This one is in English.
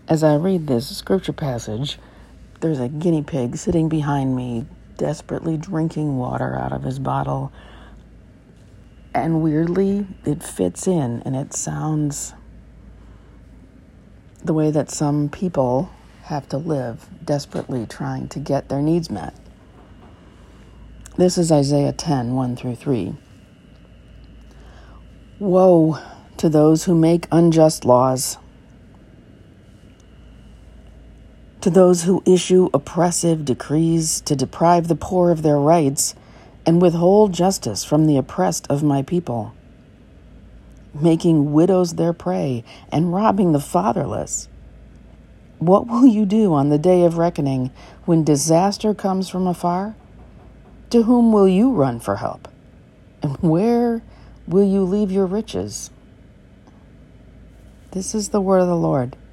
As I read this scripture passage, there's a guinea pig sitting behind me, desperately drinking water out of his bottle. And weirdly, it fits in and it sounds the way that some people have to live, desperately trying to get their needs met. This is Isaiah 10, 1 through 3. Woe to those who make unjust laws, to those who issue oppressive decrees to deprive the poor of their rights and withhold justice from the oppressed of my people, making widows their prey and robbing the fatherless. What will you do on the day of reckoning when disaster comes from afar? To whom will you run for help? And where will you leave your riches? This is the word of the Lord.